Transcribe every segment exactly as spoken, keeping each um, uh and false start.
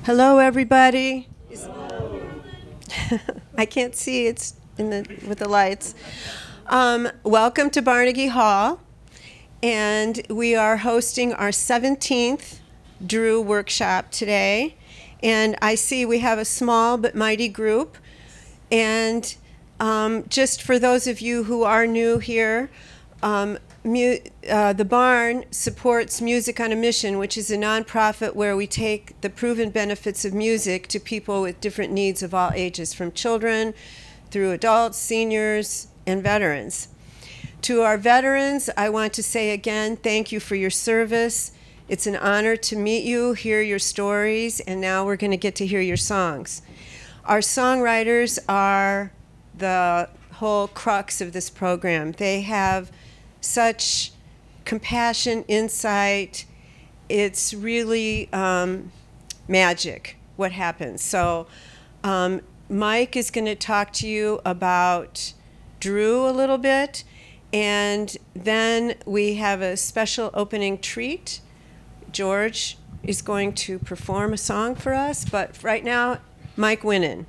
Hello, everybody. I can't see. It's in the with the lights. Um, welcome to Barnegie Hall, and we are hosting our seventeenth Drew workshop today. And I see we have a small but mighty group. And um, just for those of you who are new here, um, Mu- uh, the Barn supports Music on a Mission, which is a nonprofit where we take the proven benefits of music to people with different needs of all ages, from children through adults, seniors, and veterans. To our veterans, I want to say again, thank you for your service. It's an honor to meet you, hear your stories, and now we're going to get to hear your songs. Our songwriters are the whole crux of this program. They have such compassion, insight. It's really um, magic what happens. So um, Mike is going to talk to you about Drew a little bit, and then we have a special opening treat. George is going to perform a song for us, but right now, Mike Winnan.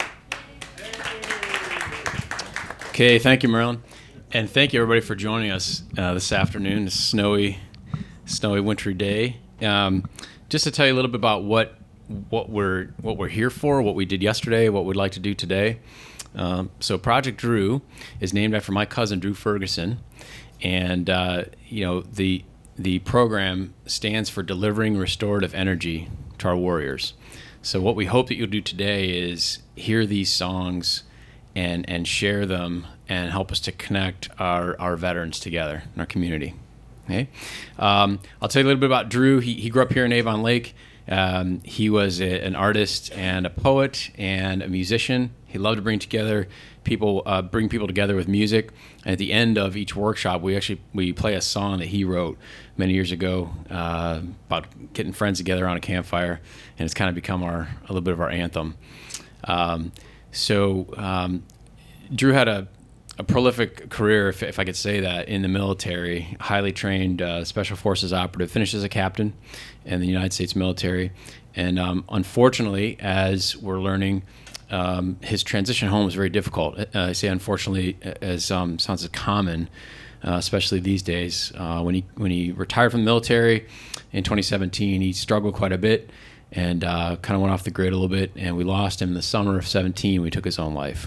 Okay, thank you, Marilyn. And thank you, everybody, for joining us uh, this afternoon, this snowy, snowy, wintry day. Um, just to tell you a little bit about what what we're what we're here for, what we did yesterday, what we'd like to do today. Um, so, Project Drew is named after my cousin Drew Ferguson, and uh, you know the the program stands for Delivering Restorative Energy to Our Warriors. So, what we hope that you'll do today is hear these songs and and share them and help us to connect our, our veterans together in our community. Okay, um, I'll tell you a little bit about Drew. He, he grew up here in Avon Lake. Um, he was a, an artist and a poet and a musician. He loved to bring together people, uh, bring people together with music. And at the end of each workshop, we actually we play a song that he wrote many years ago uh, about getting friends together on a campfire, and it's kind of become our a little bit of our anthem. Um, so um, Drew had a a prolific career, if, if I could say that, in the military. Highly trained uh, Special Forces operative, finished as a captain in the United States military. And um, unfortunately, as we're learning, um, his transition home was very difficult. Uh, I say unfortunately, as um, sounds common, uh, especially these days. Uh, when he when he retired from the military in twenty seventeen, he struggled quite a bit and uh, kind of went off the grid a little bit. And we lost him in the summer of seventeen. We took his own life.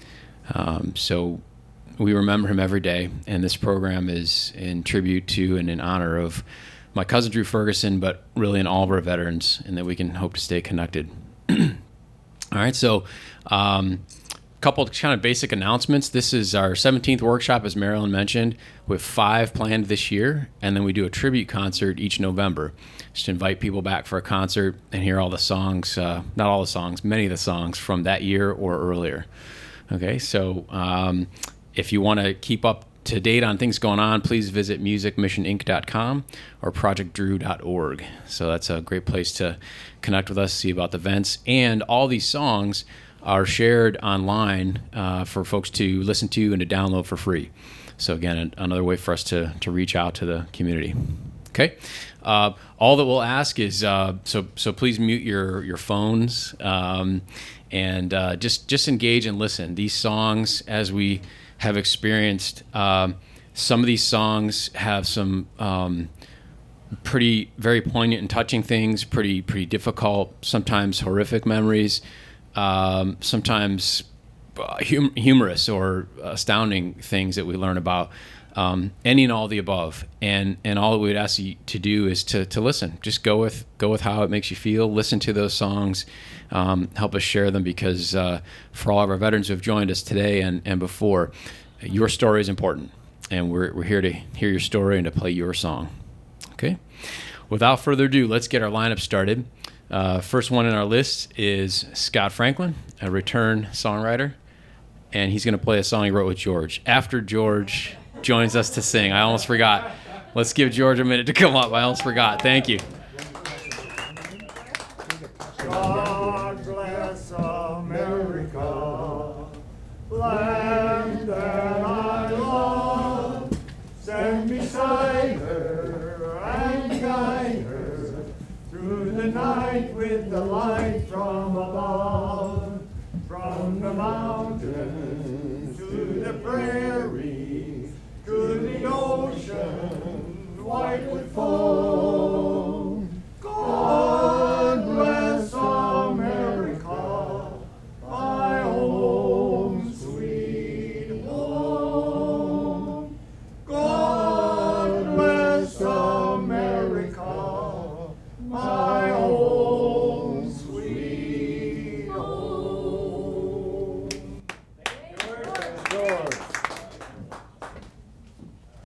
Um, so. We remember him every day, and this program is in tribute to and in honor of my cousin Drew Ferguson, but really in all of our veterans, and that we can hope to stay connected. All right, so a um, couple kind of basic announcements. This is our seventeenth workshop, as Marilyn mentioned, with five planned this year, and then we do a tribute concert each November. Just invite people back for a concert and hear all the songs, uh, not all the songs, many of the songs from that year or earlier. Okay, so... Um, If you want to keep up to date on things going on, please visit music mission inc dot com or project drew dot org. So that's a great place to connect with us, see about the events. And all these songs are shared online uh, for folks to listen to and to download for free. So again, another way for us to, to reach out to the community. Okay. Uh, all that we'll ask is, uh, so so please mute your, your phones um, and uh, just, just engage and listen. These songs, as we have experienced, um, some of these songs have some um, pretty, very poignant and touching things, pretty, pretty difficult, sometimes horrific memories, um, sometimes hum- humorous or astounding things that we learn about, um, any and all the above. And and all that we'd ask you to do is to to listen. Just go with go with how it makes you feel. Listen to those songs. Um, help us share them, because uh, for all of our veterans who have joined us today and, and before, your story is important, and we're we're here to hear your story and to play your song. Okay. Without further ado, let's get our lineup started. Uh, first one on our list is Scott Franklin, a return songwriter, and he's going to play a song he wrote with George. After George joins us to sing, I almost forgot. Let's give George a minute to come up. I almost forgot. Thank you. God bless America, land that I love. Stand beside her and guide her through the the night with the light from above, from the mountains to the prairie, to the ocean white with foam.